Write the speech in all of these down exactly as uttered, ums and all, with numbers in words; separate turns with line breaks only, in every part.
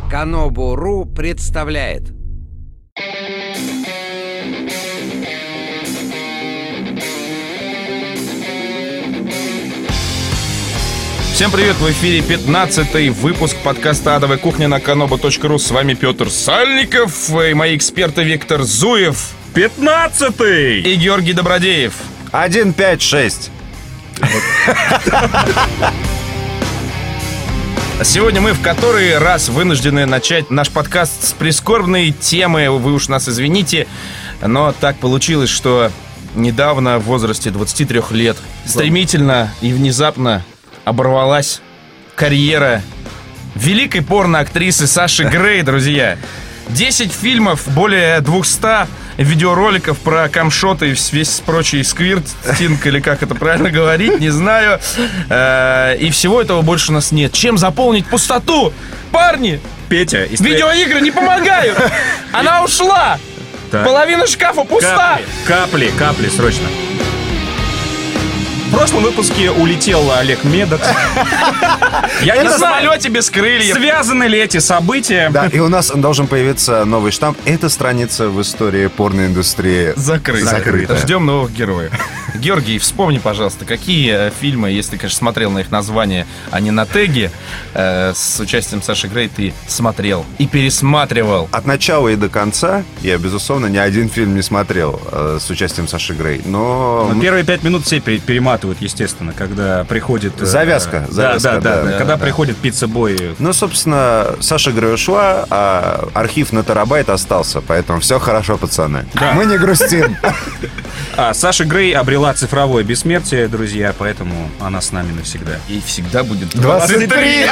Канобу.ру представляет.
Всем привет, в эфире пятнадцатый выпуск подкаста «Адовая кухня» на канобу точка ру. С вами Петр Сальников и мои эксперты Виктор Зуев.
пятнадцатый!
И Георгий Добродеев.
один, пять, шесть.
Сегодня мы в который раз вынуждены начать наш подкаст с прискорбной темы. Вы уж нас извините, но так получилось, что недавно, в возрасте двадцати трёх лет, стремительно и внезапно оборвалась карьера великой порно-актрисы Саши Грей, друзья. десять фильмов, более двухсот видеороликов про камшоты и весь прочий сквиртинг, или как это правильно говорить, не знаю. И всего этого больше у нас нет. Чем заполнить пустоту? Парни!
Петя,
видеоигры не помогают! Она ушла!
Так.
Половина шкафа пуста!
Капли, капли, капли, срочно. В прошлом выпуске улетел Олег Медок. Я не
На
знаю,
самолете без крыльев.
связаны ли эти события.
Да, и у нас должен появиться новый штамп. Эта страница в истории порноиндустрии
Закрыто.
закрыта.
Ждем новых героев. Георгий, вспомни, пожалуйста, какие фильмы, если, конечно, смотрел на их название, а не на теги, э, с участием Саши Грей ты смотрел и пересматривал?
От начала и до конца я, безусловно, ни один фильм не смотрел э, с участием Саши Грей. Но...
Но первые пять минут все пере- перематывают, естественно, когда приходит... э,
Завязка,
да,
завязка,
да, да,
да,
да, когда
да.
приходит пицца-бой.
Ну, собственно, Саша Грей ушла, а архив на терабайт остался. Поэтому все хорошо, пацаны.
Да.
Мы не грустим.
А Саша Грей обрела цифровое бессмертие, друзья, поэтому она с нами навсегда.
И всегда будет
двадцать три!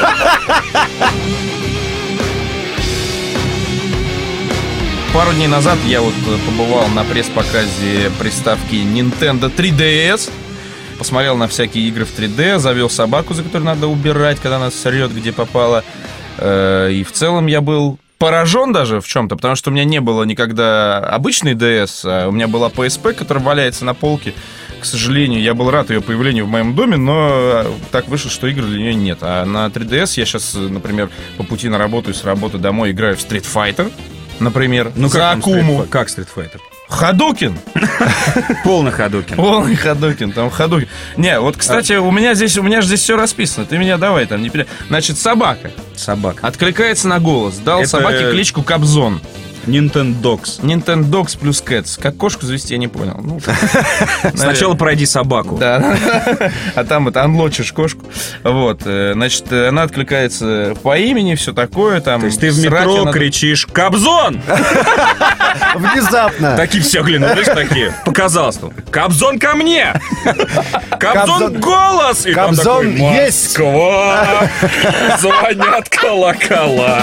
Пару дней назад я вот побывал на пресс-показе приставки Nintendo три ди эс. Посмотрел на всякие игры в три дэ, завел собаку, за которой надо убирать, когда она срет, где попало. И в целом я был поражен даже в чем-то, потому что у меня не было никогда обычной ди эс, а у меня была пи эс пи, которая валяется на полке. К сожалению, я был рад ее появлению в моем доме, но так вышло, что игр для нее нет. А на три ди эс я сейчас, например, по пути на работу и с работы домой играю в Street Fighter, например,
Ну,
за
как там
Акуму.
Street- Как Street Fighter?
Хадукин!
Полный Хадукин.
Полный Хадукин, там Хадукин. Не, вот, кстати, у меня здесь, у меня же здесь все расписано. Ты меня давай там не пере... Значит, собака
Собака.
откликается на голос. Дал
Это-
собаке кличку Кобзон.
Nintendogs.
Nintendogs плюс Cats. Как кошку завести, я не понял. Ну,
Сначала пройди собаку.
да. А там это анлочишь кошку. Вот. э, Значит, э, она откликается по имени, все такое. Там,
То есть ты в
срать
метро
она-
кричишь «Кобзон!»
Внезапно.
Такие все оглянулись, такие. Показалось там. «Кобзон ко мне!» «Кобзон
Кобзон-
голос!» И там
Кобзон
такой,
есть!
«Москва! Звонят колокола!»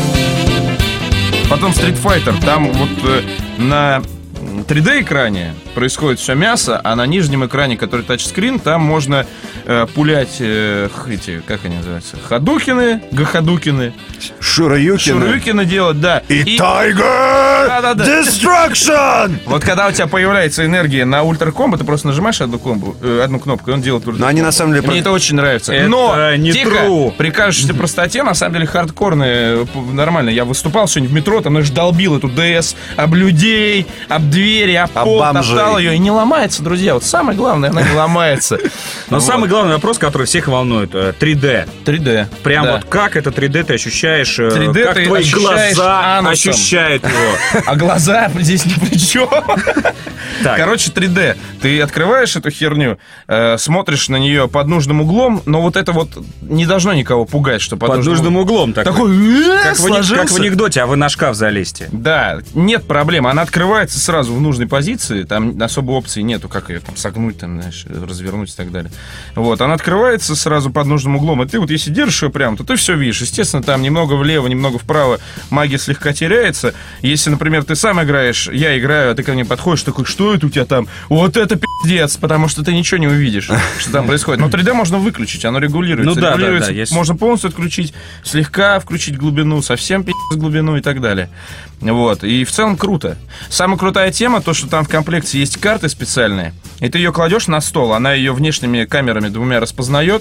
Потом Street Fighter, там вот э, на три дэ-экране происходит все мясо, а на нижнем экране, который тачскрин, там можно э, пулять э, х- эти, как они называются, хадукины, гахадукины,
Шуруюкины.
шуруюкины делать, да.
И Tiger
Да-да-да.
Destruction!
Вот когда у тебя появляется энергия на ультракомбо, ты просто нажимаешь одну, комбу, э, одну кнопку, и он делает ультракомбо.
Но они на самом деле...
Мне это очень нравится.
Это
Но,
не
тихо,
true.
при кажущейся простоте, на самом деле, хардкорные, п- нормально. Я выступал сегодня в метро, там, знаешь, долбил эту ди эс об людей, об двери, об
Об
пол,
бомжей.
топтал ее, и не ломается, друзья. Вот самое главное, она не ломается.
Но
Вот.
самый главный вопрос, который всех волнует, э, три дэ.
три дэ.
Прям
Да.
вот как это три дэ ты ощущаешь, э,
три дэ
как
ты
твои
ощущаешь
глаза
анусом.
ощущают его.
А глаза здесь ни при чем.
Так.
Короче, три дэ. Ты открываешь эту херню, э, смотришь на нее под нужным углом, но вот это вот не должно никого пугать, что под,
Под нужным углом такой.
Такой, э,
Как в, ани-
сложился.
как в анекдоте, а вы на шкаф залезьте.
Да, нет проблем. Она открывается сразу в нужной позиции. Там особой опции нету, как ее там согнуть, там, знаешь, развернуть и так далее. Вот, она открывается сразу под нужным углом. И ты вот если держишь ее прям, то ты все видишь. Естественно, там немного влево, немного вправо магия слегка теряется. Если, например, ты сам играешь, я играю, а ты ко мне подходишь, такой, что это у тебя там? Вот это пиздец, потому что ты ничего не увидишь, что там происходит. Но три дэ можно выключить, оно регулируется.
Ну да, да,
Регулируется,
да, есть.
можно полностью отключить, слегка включить глубину, совсем пиздец глубину и так далее. Вот, и в целом круто. Самая крутая тема, то, что там в комплекте есть карты специальные, И ты ее кладешь на стол, она ее внешними камерами двумя распознает,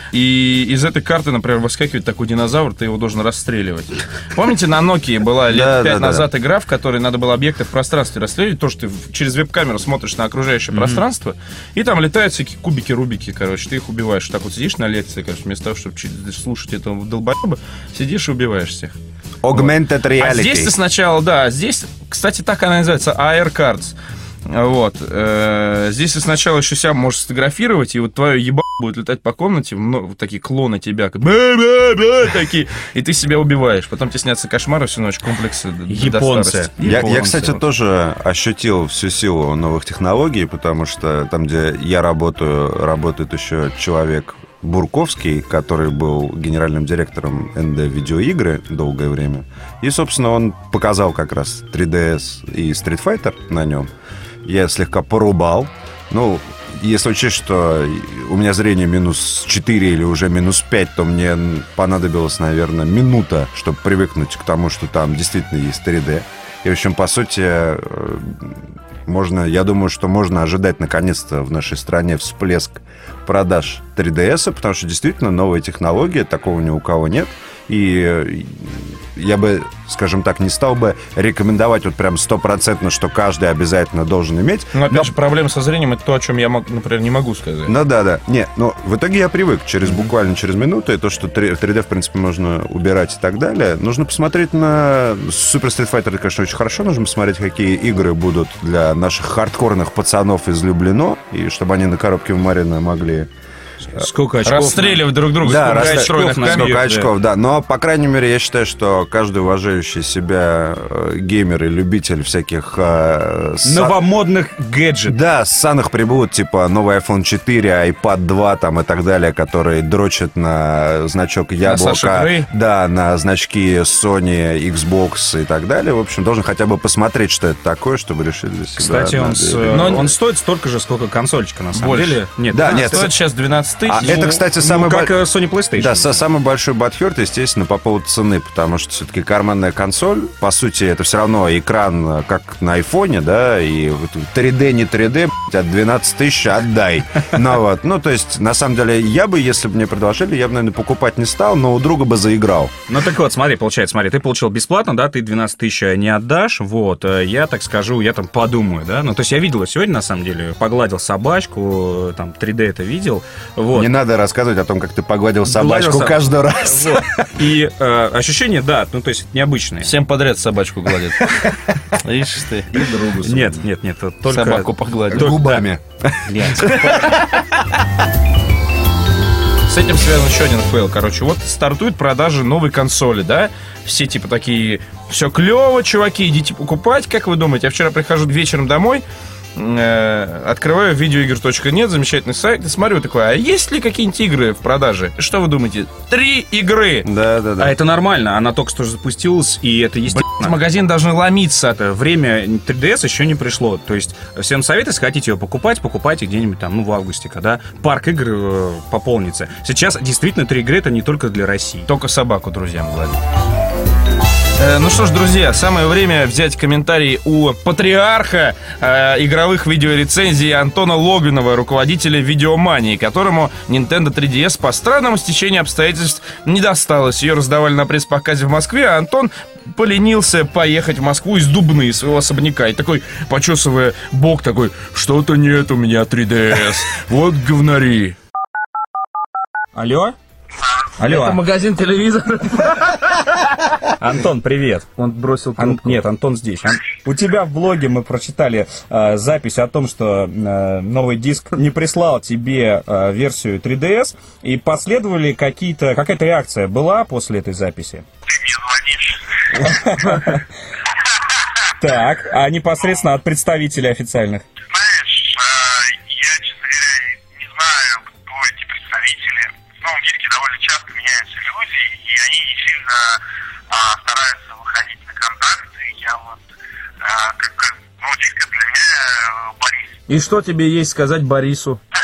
и из этой карты, например, выскакивает такой динозавр, ты его должен расстреливать. Помните, на Nokia была лет
Да,
пять
да,
назад
да.
игра, в которой надо было объекты в пространстве расстреливать, то, что ты через веб-камеру смотришь на окружающее mm-hmm. пространство, и там летают всякие кубики-рубики, короче, ты их убиваешь. Так вот сидишь на лекции, короче, вместо того, чтобы слушать этого долбоеба, сидишь и убиваешь всех.
Augmented reality.
А здесь ты сначала, да, здесь, кстати, так она называется, эй ар Cards. Вот. Здесь ты сначала еще себя можешь сфотографировать, и вот твое ебало будет летать по комнате, ну, вот такие клоны тебя, такие, и ты себя убиваешь. Потом тебе снятся кошмары всю ночь, комплексы.
Японцы.
Я, я, кстати, тоже ощутил всю силу новых технологий, потому что там, где я работаю, работает еще человек Бурковский, который был генеральным директором эн дэ видеоигры долгое время. И, собственно, он показал как раз три ди эс и Street Fighter на нем. Я слегка порубал. Ну, если учесть, что у меня зрение минус четыре или уже минус пять, то мне понадобилось, наверное, минута, чтобы привыкнуть к тому, что там действительно есть три дэ. И, в общем, по сути, можно, я думаю, что можно ожидать наконец-то в нашей стране всплеск продаж три ди эс, потому что действительно новая технология, такого ни у кого нет. И я бы, скажем так, не стал бы рекомендовать вот прям стопроцентно, что каждый обязательно должен иметь.
Но, опять
но...
же, проблема со зрением — это то, о чем я, например, не могу сказать.
Ну да, да. Не, но в итоге я привык через mm-hmm. буквально через минуту, и то, что три дэ, в принципе, можно убирать и так далее. Нужно посмотреть на Super Street Fighter, это, конечно, очень хорошо. Нужно посмотреть, какие игры будут для наших хардкорных пацанов излюблено, и чтобы они на коробке в Марина могли...
Сколько очков?
Расстреливать друг друга.
Да,
сколько
расстр...
очков,
сколько
камер,
очков, да. да. Но, по крайней мере, я считаю, что каждый уважающий себя э, геймер и любитель всяких... Э, са...
новомодных гаджетов.
Да, ссаных прибудут, типа новый айфон четыре, айпад два там, и так далее, которые дрочат на значок яблока. Да, на значки Sony, Xbox и так далее. В общем, должен хотя бы посмотреть, что это такое, чтобы решить для себя.
Кстати, он, с... Но он стоит столько же, сколько консольчика, на самом
Больше.
деле. Нет,
да, нет,
стоит
это... сейчас двенадцать тысяч.
А
ну,
это, кстати, самый...
Ну, как
бо...
Sony PlayStation.
Да, самый большой бадхёрт, естественно, по поводу цены, потому что все-таки карманная консоль, по сути, это все равно экран, как на айфоне, да, и три дэ, не три дэ, от двенадцать тысяч отдай. Ну, вот. Ну, то есть, на самом деле, я бы, если бы мне предложили, я бы, наверное, покупать не стал, но у друга бы заиграл.
Ну, так вот, смотри, получается, смотри, ты получил бесплатно, да, ты двенадцать тысяч не отдашь, вот, я так скажу, я там подумаю, да, ну, то есть я видел сегодня, на самом деле, погладил собачку, там, три дэ это видел, вот.
Не надо рассказывать о том, как ты погладил собачку
Гладил
каждый раз.
Вот. И э, ощущения, да, ну, то есть необычные.
Всем подряд собачку гладят. Видишь ты?
И другу. Нет, нет, нет, только...
Собаку погладить.
Губами.
С этим связан еще один фейл, короче. Вот стартуют продажи новой консоли, да? Все типа такие, все клево, чуваки, идите покупать. Как вы думаете? Я вчера прихожу вечером домой, открываю видеоигр точка нет, замечательный сайт, и смотрю такой, а есть ли какие-нибудь игры в продаже? Что вы думаете? Три игры!
Да, да, да.
А это нормально, она только что запустилась, и это естественно.
В магазин должны ломиться.
Время три дэ эс еще не пришло. То есть всем советую, если хотите ее покупать, покупайте где-нибудь там, ну, в августе, когда парк игр э, пополнится. Сейчас действительно три игры — это не только для России.
Только собаку друзьям гладить. Ну что ж, друзья, самое время взять комментарий у патриарха э, игровых видеорецензий Антона Логвинова, руководителя Видеомании, которому Nintendo три ди эс по странному стечению обстоятельств не досталось. Ее раздавали на пресс-показе в Москве, а Антон поленился поехать в Москву из Дубны, из своего особняка. И такой, почесывая бок, такой, что-то нет у меня три дэ эс, вот говнари.
Алло? Алло.
Это магазин телевизора.
Антон, привет.
Он бросил
Ан... Нет, Антон здесь. Ан... У тебя в блоге мы прочитали э, запись о том, что э, новый диск не прислал тебе э, версию три дэ эс, и последовали какие-то... Какая-то реакция была после этой записи?
Ты мне звонишь.
Так, а непосредственно от представителей официальных?
Знаешь, я, честно говоря, не знаю, кто эти представители. В новом диске довольно часто меняются люди, и они не сильно а, стараются выходить на контакты. Я вот, а, как, как, ну, диск это для меня Борис.
И что тебе есть сказать Борису?
Да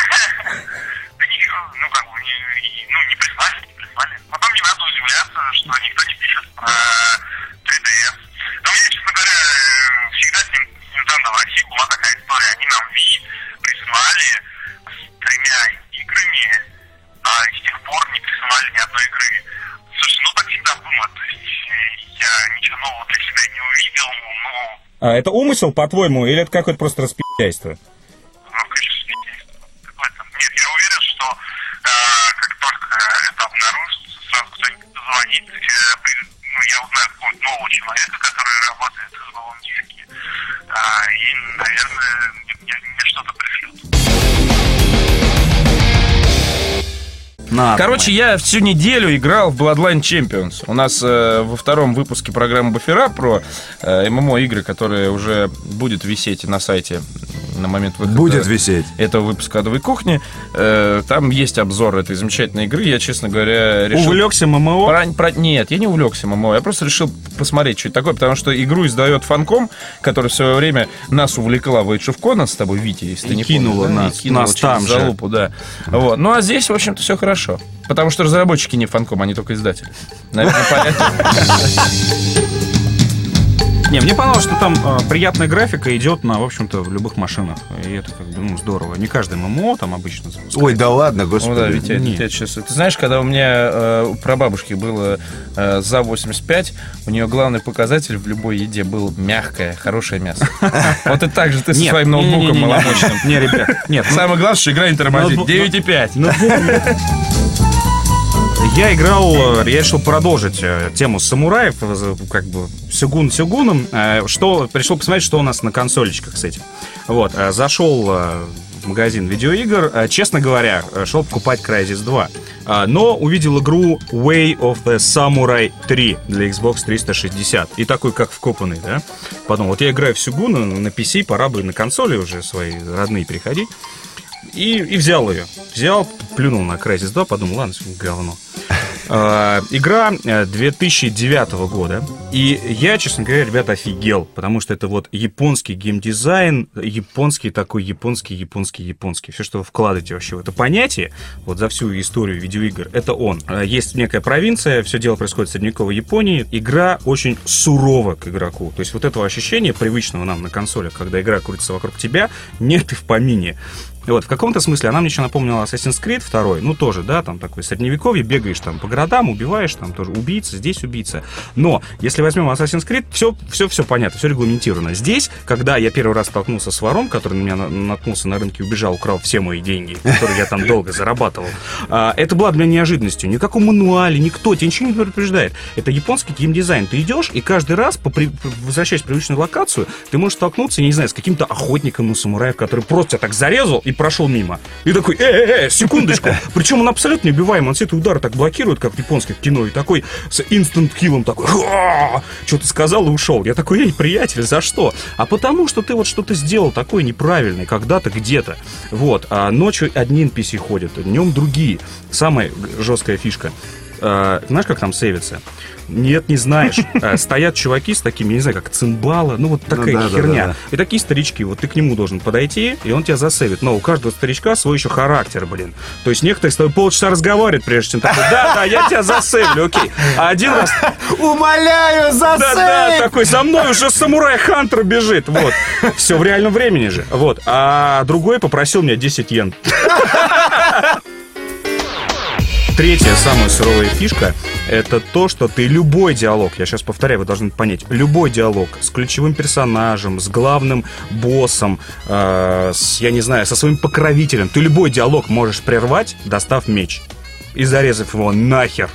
ничего, ну, как бы, ну, не прислали, не прислали. Потом не надо удивляться, что никто не пишет про три дэ эс. Но мне, честно говоря, всегда с Nintendo в России была такая история. Они нам Wii
А это умысел, по-твоему, или это какое-то просто распи***айство?
Ну, конечно, распи***айство. Нет, я уверен, что э, как только это обнаружится, сразу кто-нибудь позвонит, э, ну, я узнаю какого-то нового человека, который работает в новом диске, э, и, наверное, мне, мне что-то пришлют.
На, Короче, понимаю. Я всю неделю играл в Bloodline Champions. У нас э, во втором выпуске программы Буфера про э, ММО-игры, которые уже будет висеть на сайте на момент выхода
будет висеть.
этого выпуска «Адовой кухни». Э, там есть обзор этой замечательной игры. Я, честно говоря, решил...
Увлекся ММО?
Про, про... Нет, я не увлекся ММО. Я просто решил посмотреть, что это такое, потому что игру издает Фанком, который в свое время нас увлекла в Age of Conan с тобой, Витя, если ты не
кинула
помнишь.
Нас,
да? Кинула
нас там
за лупу, да. Вот. Ну, а здесь, в общем-то, все хорошо. Потому что разработчики не Фанком, они только издатели. Наверное, понятно.
Не, мне понравилось, что там э, приятная графика идет на, в общем-то, в любых машинах. И это как бы, ну, здорово. Не каждый ММО там обычно запускается.
Ой, да ладно, господи.
Ну, да, Витя, Витя, сейчас... Ты знаешь, когда у меня э, у прабабушки было э, за восемьдесят пять, у нее главный показатель в любой еде был мягкое, хорошее мясо. Вот и так же ты со своим ноутбуком маломощным.
Не, ребят, нет.
Самое главное, что игра не тормозит. девять и пять.
Я играл, я решил продолжить тему самураев, как бы сёгун сёгуном, что пришел посмотреть, что у нас на консолечках с этим. Вот, зашел в магазин видеоигр, честно говоря, шел покупать Crysis два, но увидел игру Way of the Samurai три для Xbox триста шестьдесят, и такой, как вкопанный, да, подумал, вот я играю в сёгуна на пи си, пора бы на консоли уже свои родные переходить. И, и взял ее. Взял, плюнул на Crysis два, подумал, ладно, говно. Uh, игра две тысячи девятого года. И я, честно говоря, ребята, офигел. Потому что это вот японский геймдизайн, японский такой, японский, японский, японский. Все, что вы вкладываете вообще в это понятие, вот за всю историю видеоигр, это он. Uh, есть некая провинция, все дело происходит в средневековой Японии. Игра очень сурова к игроку. То есть вот этого ощущения, привычного нам на консолях, когда игра крутится вокруг тебя, нет и в помине. И вот, в каком-то смысле она мне еще напомнила Assassin's Creed два, ну, тоже, да, там такой средневековье, бегаешь там по городам, убиваешь, там тоже убийца, здесь убийца. Но, если возьмем Assassin's Creed, все, все, все понятно, все регламентировано. Здесь, когда я первый раз столкнулся с вором, который на меня наткнулся на рынке, убежал, украл все мои деньги, которые я там долго зарабатывал, это было для меня неожиданностью. Никакого мануале, никто, тебя ничего не предупреждает. Это японский геймдизайн. Ты идешь, и каждый раз, возвращаясь в привычную локацию, ты можешь столкнуться, я не знаю, с каким-то охотником на самураев, который просто тебя так зарезал и прошел мимо. И такой, э-э-э, секундочку. Причем он абсолютно неубиваемый. Он все эти удары так блокирует, как в японских кино. И такой с инстант-киллом такой, что ты сказал и ушел. Я такой, эй, приятель, за что? А потому что ты вот что-то сделал такое неправильное когда-то, где-то. Вот. А ночью одни эн пи си ходят, днем другие. Самая жесткая фишка. А, знаешь, как там сейвится? Нет, не знаешь. А, стоят чуваки с такими, не знаю, как цимбалы, ну вот такая ну, да, херня. Да, да. И такие старички, вот ты к нему должен подойти, и он тебя засейвит. Но у каждого старичка свой еще характер, блин. То есть некоторые с тобой полчаса разговаривают, прежде чем такой, да, да, я тебя засейвлю, окей. А один раз...
Умоляю, засейв!
Да, да, такой, за мной уже самурай Хантер бежит, вот. Все в реальном времени же, вот. А другой попросил меня десять йен. Третья, самая суровая фишка, это то, что ты любой диалог, я сейчас повторяю, вы должны понять, любой диалог с ключевым персонажем, с главным боссом, э, с, я не знаю, со своим покровителем, ты любой диалог можешь прервать, достав меч и зарезав его нахер.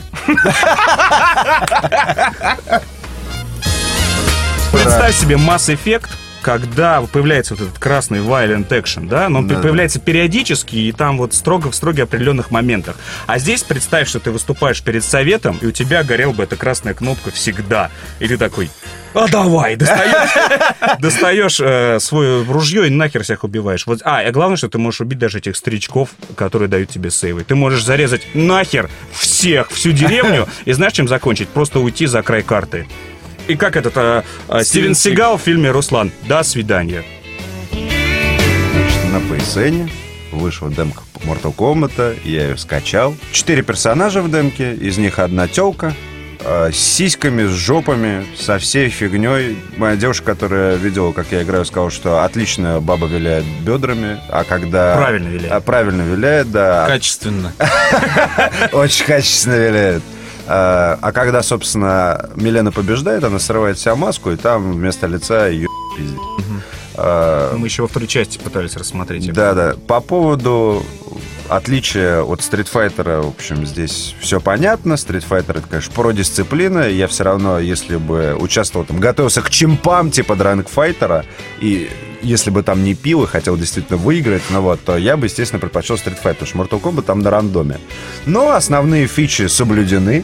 Представь себе Mass Effect, когда появляется вот этот красный violent action, да, но он да, появляется да. периодически и там вот строго в строго определенных моментах. А здесь представь, что ты выступаешь перед советом, и у тебя горела бы эта красная кнопка всегда. И ты такой, а давай, достаешь, достаешь э, свое ружье и нахер всех убиваешь. Вот, а, и главное, что ты можешь убить даже этих старичков, которые дают тебе сейвы. Ты можешь зарезать нахер всех, всю деревню, и знаешь, чем закончить? Просто уйти за край карты. И как этот а, а, Стивен Сигал в фильме «Руслан». До свидания.
Значит, на пи эс эн вышла демка Mortal Kombat, я ее скачал. Четыре персонажа в демке, из них одна тёлка, а, с сиськами, с жопами, со всей фигней. Моя девушка, которая видела, как я играю, сказала, что отлично баба виляет бедрами, а когда...
Правильно виляет.
А, правильно виляет, да.
Качественно.
Очень качественно виляет. А когда, собственно, Милена побеждает, она срывает себе маску, и там вместо лица ее пиздец.
Угу.
А,
Мы еще во второй части пытались рассмотреть.
Да-да. По поводу отличия от Street Fighter, в общем, здесь все понятно. Street Fighter — это, конечно, про-дисциплина. Я все равно, если бы участвовал там, готовился к чемпам типа дранг-файтера, и если бы там не пил и хотел действительно выиграть, ну вот, то я бы, естественно, предпочел Street Fighter, потому что Mortal Kombat там на рандоме. Но основные фичи соблюдены.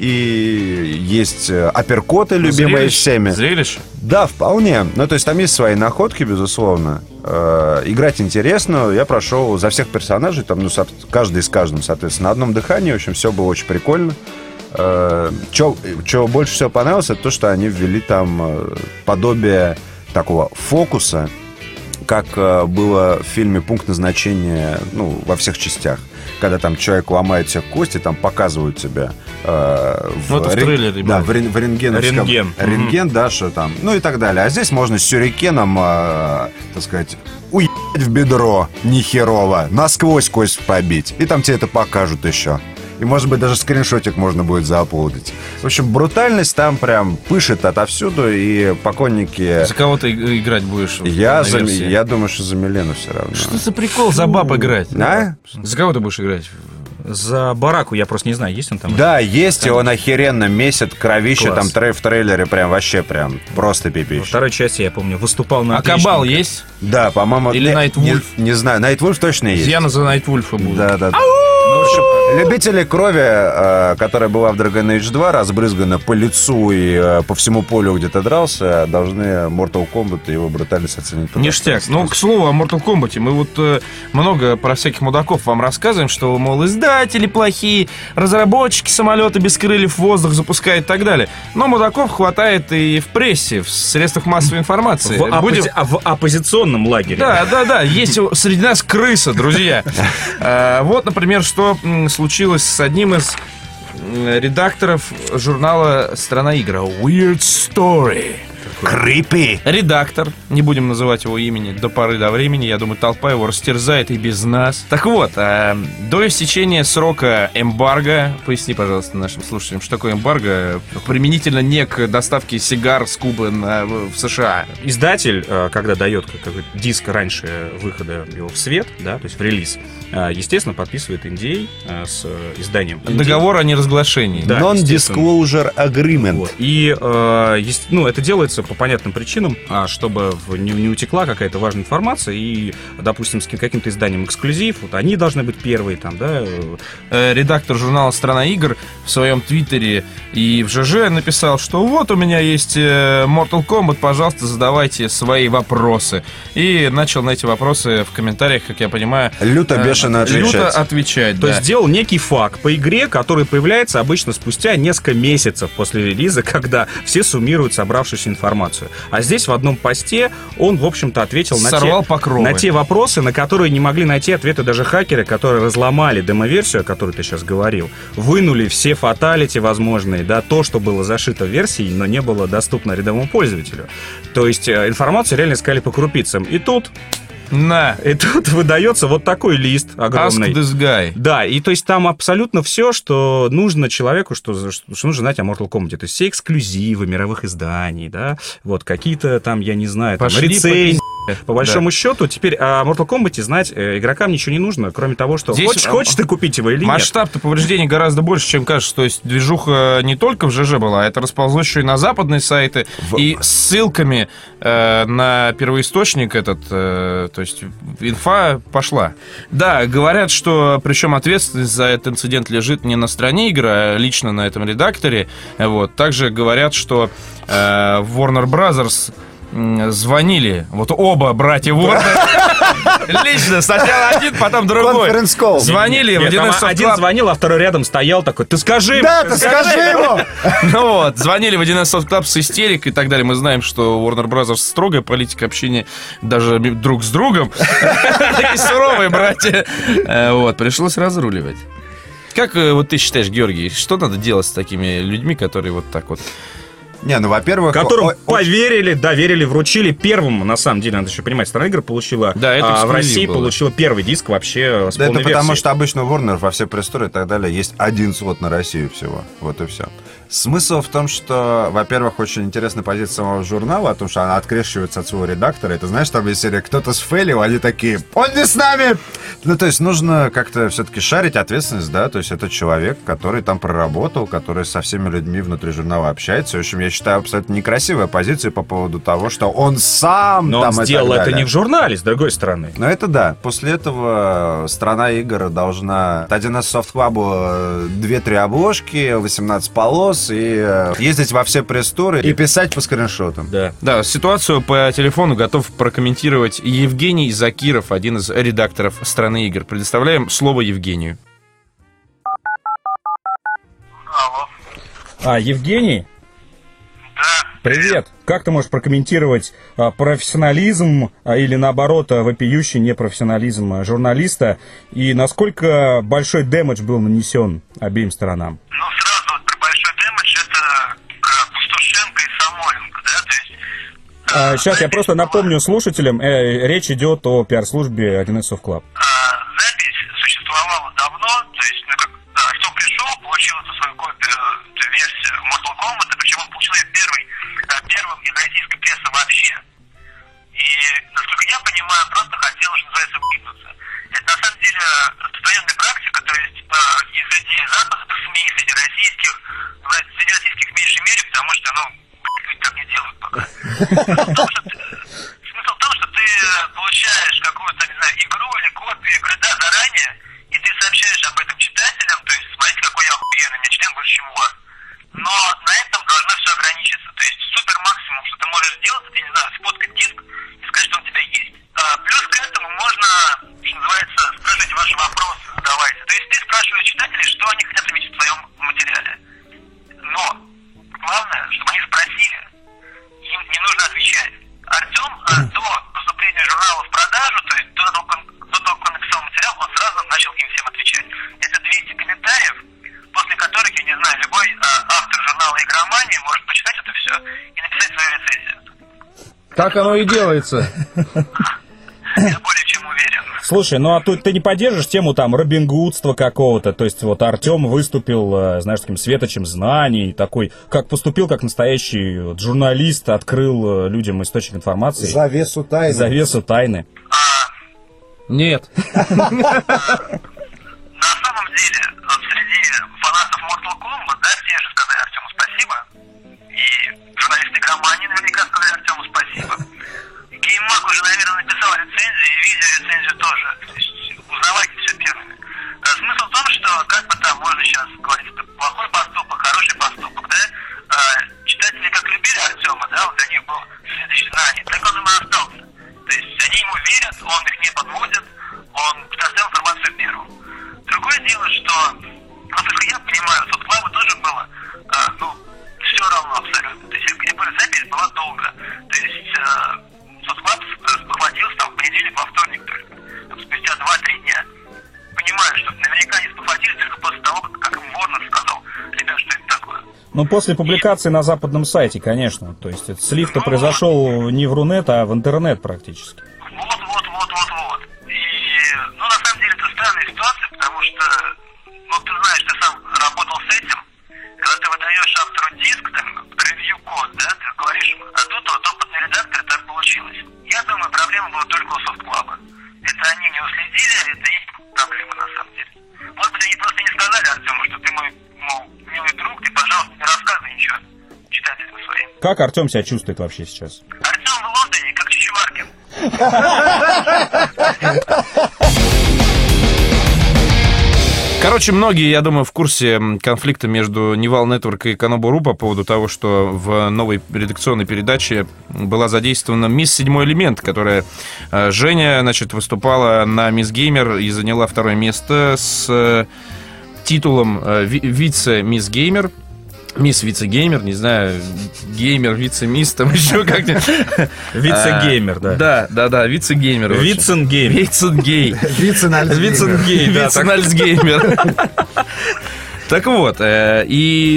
И есть апперкоты, любимые
Зрелищ,
всеми.
Зрелище?
Да, вполне. Ну, то есть там есть свои находки, безусловно. Э, играть интересно. Я прошел за всех персонажей, там, ну, со- каждый с каждым, соответственно, на одном дыхании. В общем, все было очень прикольно. Э, Что больше всего понравилось, это то, что они ввели там э, подобие такого фокуса, как э, было в фильме «Пункт назначения», ну, во всех частях. Когда там человек ломает себе кости, там показывают тебе э, в,
ну, это в
рен...
трейлере.
Да, в, рен... в рентгеновском...
Рентген.
Рентген, да, что там. Ну и так далее. А здесь можно с сюрикеном, э, так сказать, уебать в бедро нехерово, насквозь кость побить. И там тебе это покажут еще. И, может быть, даже скриншотик можно будет заапплодить. В общем, брутальность там прям пышет отовсюду, и поклонники...
За кого ты играть будешь?
Я,
на
за...
версии?
я думаю, что за Милену все равно.
Что за прикол за баб играть?
А?
За кого ты будешь играть?
За Бараку я просто не знаю, есть он там?
Да, есть, и он охеренно месяц, кровище
Класс.
там трей- в трейлере прям вообще прям просто
Во
пипищ.
второй части, я помню, выступал на
А
отличника.
Кабал есть?
Да, по-моему...
Или
не-
Найтвульф?
Не, не знаю, Найтвульф точно есть.
Я за Найтвульфа буду.
Да, да, да. Ну, в общем, любители крови, э, которая была в Dragon Age два, разбрызгана по лицу и э, по всему полю, где ты дрался, должны Mortal Kombat и его брутальность оценить. по
Ништяк.
достоинству.
Ну, к слову о Mortal Kombat. Мы вот э, много про всяких мудаков вам рассказываем, что, мол, издатели плохие, разработчики самолета без крыльев в воздух запускают и так далее. Но мудаков хватает и в прессе, в средствах массовой информации.
В, оппози-
Будем...
а в оппозиционном лагере.
Да, да, да, есть среди нас крыса, друзья. Э, Вот, например, что м, случилось с одним из м, редакторов журнала «Страна игр». Weird Story.
Крипи!
Редактор, не будем называть его имени до поры до времени, я думаю, толпа его растерзает и без нас. Так вот, э, до истечения срока эмбарго, поясни, пожалуйста, нашим слушателям, что такое эмбарго, применительно не к доставке сигар с Кубы на, в США.
Издатель, э, когда дает какой-то диск раньше выхода его в свет, да, то есть в релиз, э, естественно, подписывает эн ди эй э, с изданием. эн ди эй.
Договор о неразглашении.
Да,
Non-disclosure agreement.
Вот. И э, есть, ну, это делается по понятным причинам, а, чтобы в- не, не утекла какая-то важная информация, и, допустим, с каким-то изданием эксклюзив, вот они должны быть первые там, да. э,
Э, Редактор журнала «Страна игр» в своем твиттере и в ЖЖ написал, что вот у меня есть э, Mortal Kombat, пожалуйста, задавайте свои вопросы. И начал на эти вопросы в комментариях, как я понимаю,
Люто
э,
бешено отвечать.
люто отвечать,
То
да.
есть сделал некий факт по игре, который появляется обычно спустя несколько месяцев после релиза, когда все суммируют собравшуюся информацию. А здесь в одном посте он, в общем-то, ответил на
Сорвал
те,
покровы.
на те вопросы, на которые не могли найти ответы даже хакеры, которые разломали демо-версию, о которой ты сейчас говорил, вынули все фаталити возможные, да, то, что было зашито в версии, но не было доступно рядовому пользователю. То есть э, информацию реально искали по крупицам. И тут...
На,
И тут выдается вот такой лист
ask
огромный.
this guy.
Да, и то есть там абсолютно все, что нужно человеку, что, что нужно знать о Mortal Kombat. То есть все эксклюзивы мировых изданий, да, вот какие-то там, я не знаю, там,
Пошли
рецензии.
по
По большому счету, теперь о Mortal Kombat знать э, игрокам ничего не нужно, кроме того, что
Здесь,
хочешь,
а,
хочешь ты купить его или нет.
Масштаб-то повреждений гораздо больше, чем кажется. То есть движуха не только в ЖЖ была, а это расползлось еще и на западные сайты.
В-
И ссылками э, на первоисточник этот, э, то есть инфа пошла. Да, говорят, что причем ответственность за этот инцидент лежит не на стороне игры, а лично на этом редакторе. Вот. Также говорят, что э, в Warner Brothers м, звонили, вот оба братья Warner, лично, сначала один, потом другой.
Конференц-колл.
Звонили в
Нет, там
один из
один
софт-клаб.
звонил, а второй рядом стоял такой, ты скажи
Да,
мне,
ты скажи ему!
Ну вот, звонили в один из софт-клаб с истерикой и так далее. Мы знаем, что у Warner Brothers строгая политика общения даже друг с другом. Такие суровые братья. Э, Вот, пришлось разруливать. Как э, вот ты считаешь, Георгий, что надо делать с такими людьми, которые вот так вот
Не, ну, во-первых...
Которым
о-
поверили, доверили, вручили первому, на самом деле, надо еще понимать, «Страна игр» получила,
Да, это
а в
эксклюзив
России
было.
получила первый диск вообще с
Да,
полной
это потому,
версией.
что обычно у Warner во все пресс-туры и так далее есть один слот на Россию всего. Вот и все. Смысл в том, что, во-первых, очень интересная позиция самого журнала, о том, что она открещивается от своего редактора. Это, знаешь, там есть серия «Кто-то сфейлил», они такие «Он не с нами!» Ну, то есть нужно как-то все-таки шарить ответственность, да, то есть это человек, который там проработал, который со всеми людьми внутри журнала общается. В общем, я считаю, абсолютно некрасивая позиция по поводу того, что он сам
Но
там
он
и так
сделал это
далее.
не в журнале, с другой стороны.
Ну, это да. После этого «Страна игр» должна... один эс Soft Club две-три обложки, восемнадцать полос и э, ездить во все пресс-туры и писать по скриншотам.
Да.
Да, ситуацию по телефону готов прокомментировать Евгений Закиров, один из редакторов «Страны игр». Предоставляем слово Евгению.
Алло.
А, Евгений,
Да.
привет. Как ты можешь прокомментировать а, профессионализм а, или, наоборот, а, вопиющий непрофессионализм а, журналиста и насколько большой дэмэдж был нанесен обеим сторонам?
Ну, сразу вот про большой дэмэдж, это к Пустошенко и Самойленко, да, то есть...
А, сейчас я просто напомню слушателям, э, речь идет о пиар-службе один эс Soft Club.
А, запись существовала давно, то есть, ну, как Артем пришел, получил эту свою копию, эту версию Mortal Kombat, причем он получил ее первый, а, первым из российской прессы вообще. И, насколько я понимаю, просто хотел, что называется, выгнуться. Это, на самом деле, распространенная практика, то есть, э, и среди западных СМИ, и среди российских, в среди российских в меньшей мере, потому что, ну, люди так не делают пока. Смысл в том, что ты, смысл в том, что ты получаешь какую-то, не знаю, игру или копию игры, да, заранее, и ты сообщаешь об этом читателям, то есть, смотрите, какой я охуенный, у меня член больше, чем у вас. Но на этом должно все ограничиться. То есть супер максимум, что ты можешь сделать, это, я не знаю, сфоткать диск и сказать, что он у тебя есть. А, плюс к этому можно, что называется, спрашивать ваши вопросы, задавайте. То есть ты спрашиваешь читателей, что они хотят увидеть в твоем материале. Но главное, чтобы они спросили. Им не нужно отвечать. Артем а, до поступления журнала в продажу, то есть до того, как он, до того, как он написал материал, он сразу начал им всем отвечать. Это двести комментариев, после которых, я не знаю, любой а, автор журнала «Игромания» может почитать это все и написать свою рецензию.
Так оно и делается.
Я более чем уверен.
Слушай, ну а тут ты не поддержишь тему там робингудства какого-то? То есть вот Артем выступил, э, знаешь, таким светочем знаний, такой, как поступил как настоящий вот, журналист, открыл э, людям источник информации.
Завесу тайны.
Завесу тайны.
Нет.
На самом деле, вот среди фанатов Mortal Kombat, да, все же сказали Артему спасибо. И журналисты «Игромании» наверняка сказали Артему спасибо. Гейммаг уже, наверное, написал рецензию, и видеорецензию тоже. То есть узнавайте все первыми. А смысл в том, что как бы там можно сейчас говорить, это плохой поступок, хороший поступок, да? А, читатели как любили Артема, да, вот для них был следующий знаний, так он им и остался. То есть они ему верят, он их не подводит, он предоставил информацию первым. Другое дело, что, насколько я понимаю, в Соцклабе тоже было, а, ну, все равно абсолютно. То есть, я говорю, запись была долго. То есть, а, Соцклаб спохватился там в понедельник, во вторник только. Там, спустя два-три дня. Понимаю, что наверняка они спохватились только после того, как, как им Ворнер сказал, ребят, что это такое.
Ну, после публикации на западном сайте, конечно. То есть это слив-то произошел не в Рунет, а в интернет практически.
Вот, вот, вот, вот, вот. И, ну, на самом деле, это странная ситуация, потому что, ну, ты знаешь, ты сам работал с этим, когда ты выдаешь автору диск, там, ревью-код, да, ты говоришь, а тут вот опытный редактор, так получилось. Я думаю, проблема была только у Софтклаба. Это они не уследили, это их проблема, на самом деле. Может быть, они просто не сказали Артему, что ты мой, мол, милый друг, ты, пожалуйста, не рассказывай ничего читателям своим.
Как Артем себя чувствует вообще сейчас?
Артем в Лондоне, как Чичеваркин.
Короче, многие, я думаю, в курсе конфликта между Невал Нетворк и Канобу.ру по поводу того, что в новой редакционной передаче была задействована мисс Седьмой Элемент, которая Женя, значит, выступала на Мисс Геймер и заняла второе место с титулом вице-мисс Геймер. Мисс Вице-геймер, не знаю, геймер, вице-мисс, там еще как-нибудь.
Вице-геймер, да.
Да, да, да, вице-геймер.
Вицен-геймер.
Вицен-гей.
Вицен-альцгеймер.
Вицен-гей, да. Вицен-альцгеймер. Так вот, и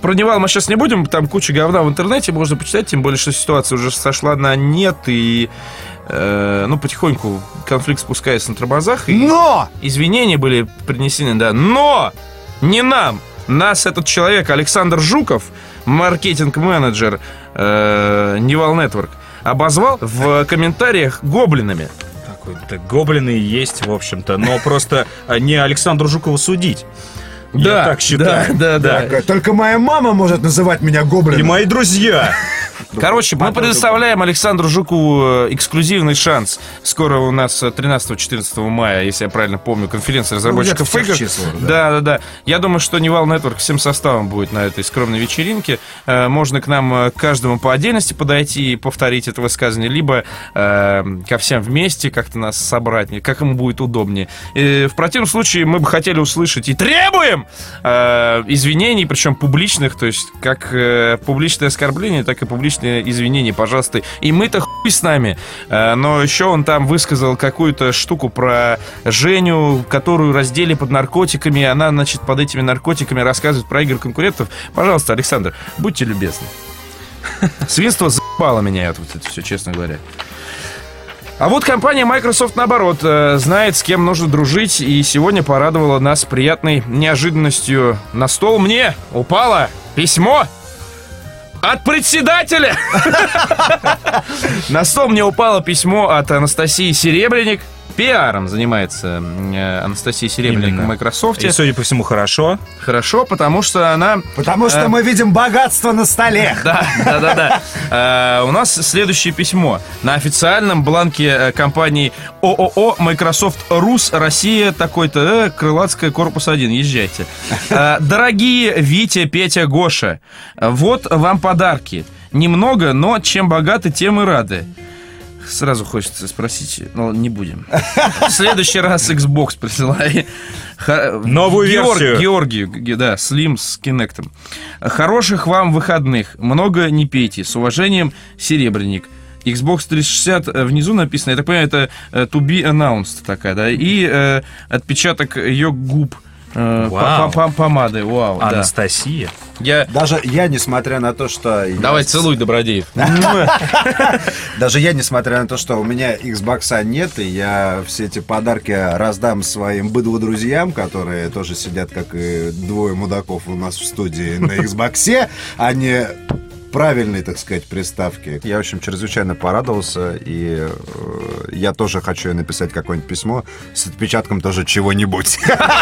про Невал мы сейчас не будем, там куча говна в интернете, можно почитать, тем более, что ситуация уже сошла на нет, и, э, ну, потихоньку конфликт спускается на тормозах. И
Но!
Извинения были принесены, да, но не нам, нас этот человек, Александр Жуков, маркетинг-менеджер э, Невал Network, обозвал в комментариях гоблинами.
Да, гоблины есть, в общем-то, но просто не Александру Жукову судить.
Да,
Я так считаю.
Да, да, да.
Только моя мама может называть меня
И
гоблином.
мои друзья.
Короче, мы предоставляем Александру Жукову эксклюзивный шанс. Скоро у нас тринадцатого-четырнадцатого мая, если я правильно помню, конференция разработчиков
Ну,
игр.
числах, да.
Да, да, да. Я думаю, что Невал Network всем составом будет на этой скромной вечеринке. Э, Можно к нам э, каждому по отдельности подойти и повторить это высказывание, либо э, ко всем вместе как-то нас собрать, как ему будет удобнее. И в противном случае мы бы хотели услышать и требуем э, извинений, причем публичных, то есть как э, публичное оскорбление, так и публичное извинения, пожалуйста. И мы-то хуй с нами. Э, но еще он там высказал какую-то штуку про Женю, которую раздели под наркотиками. Она, значит, под этими наркотиками рассказывает про игр конкурентов. Пожалуйста, Александр, будьте любезны. Свинство за***ало меня вот это все, честно говоря. А вот компания Microsoft, наоборот, э, знает, с кем нужно дружить, и сегодня порадовала нас приятной неожиданностью. На стол мне упало письмо от председателя. На стол мне упало письмо от Анастасии Серебренник. Пиаром занимается э, Анастасия Серебренник
Именно.
в Microsoft.
И, судя по всему, хорошо.
Хорошо, потому что она...
Потому что
э,
мы видим богатство на столе.
Да, да, да, да. Э, у нас следующее письмо. На официальном бланке э, компании ООО Microsoft Рус Россия такой-то, э, Крылатская, корпус один, езжайте. Э, дорогие Витя, Петя, Гоша, вот вам подарки. Немного, но чем богаты, тем и рады. Сразу хочется спросить, но не будем. В следующий раз Xbox присылай. Ха-
Новую
Георг-
версию.
Георгию, г- да, Slim с Kinect'ом. Хороших вам выходных. Много не пейте. С уважением, Серебренник. Xbox триста шестьдесят внизу написано, я так понимаю, это э, to be announced такая, да, и э, отпечаток ее губ. э,
Вау.
по- по- Помады, вау, да.
Анастасия.
Я...
Даже я, несмотря на то, что... я-
Давай, целуй, Добродеев.
Даже я, несмотря на то, что у меня Xbox'а нет, и я все эти подарки раздам своим быдло-друзьям, которые тоже сидят, как и двое мудаков у нас в студии на Xbox'е, а не правильные, так сказать, приставки. Я, в общем, чрезвычайно порадовался, и э, я тоже хочу ей написать какое-нибудь письмо с отпечатком тоже чего-нибудь.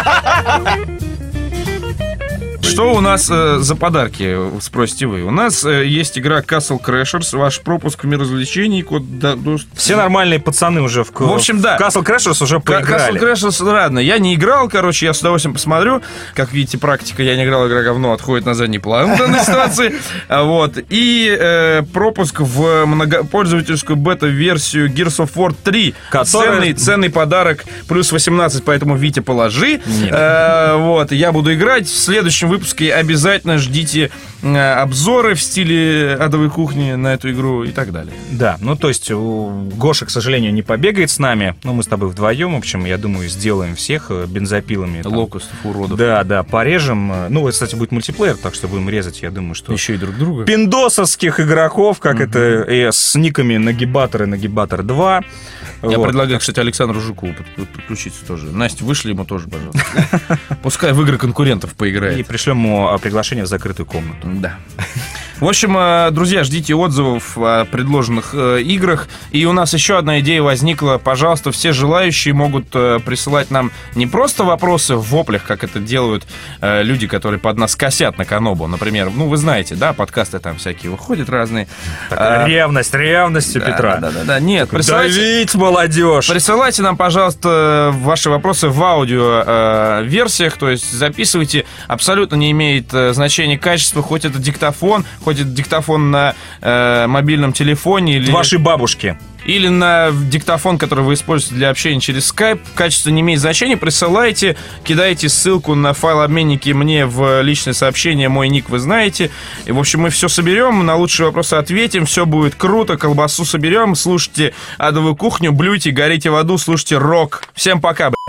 Что у нас э, за подарки, спросите вы? У нас э, есть игра Castle Crashers, ваш пропуск в мир развлечений, код до- до-
Все нормальные пацаны уже в,
В общем, да.
в Castle Crashers уже
Ка-
поиграли.
Castle Crashers, ладно, я не играл, короче, я с удовольствием посмотрю. Как видите, практика, я не играл, игра говно отходит на задний план в данной ситуации. А, Вот. И э, пропуск в многопользовательскую бета-версию Gears of War три.
Которая-
Ценный, ценный подарок, плюс восемнадцать, поэтому, Витя, положи.
Нет.
Э, вот, я буду играть. В следующем выпуске обязательно ждите э, обзоры в стиле адовой кухни на эту игру и так далее.
Да, ну то есть у Гоша, к сожалению, не побегает с нами, но мы с тобой вдвоем, в общем, я думаю, сделаем всех э, бензопилами. там.
Локустов, уродов.
Да, да, порежем. Ну, это, кстати, будет мультиплеер, так что будем резать, я думаю, что...
Еще и друг друга.
Пиндосовских игроков, как это, э, с никами Нагибатор и Нагибатор два.
Я
Вот.
предлагаю, кстати, Александру Жукову под- под- подключиться тоже. Настя, вышли ему тоже, пожалуйста. Пускай в игры конкурентов
И
поиграет.
пришлем ему а, приглашение в закрытую комнату.
Да. В общем, э, друзья, ждите отзывов о предложенных э, играх. И у нас еще одна идея возникла. Пожалуйста, все желающие могут э, присылать нам не просто вопросы в воплях, как это делают э, люди, которые под нас косят на Канобу. Например, ну, вы знаете, да, подкасты там всякие выходят разные. А,
Ревность, ревность у
да,
Петра.
Да, да, да. Нет, присылайте...
Давить, молодежь!
Присылайте нам, пожалуйста, ваши вопросы в аудио-версиях, то есть записывайте, абсолютно не имеет э, значения качества, хоть это диктофон, хоть это диктофон на э, мобильном телефоне или,
Вашей бабушки.
или на диктофон, который вы используете для общения через Skype. Качество не имеет значения, присылайте, кидайте ссылку на файл-обменники мне в личное сообщение, мой ник вы знаете. И, в общем, мы все соберем, на лучшие вопросы ответим, все будет круто, колбасу соберем, слушайте адовую кухню, блюйте, горите в аду, слушайте рок. Всем пока, б***ь.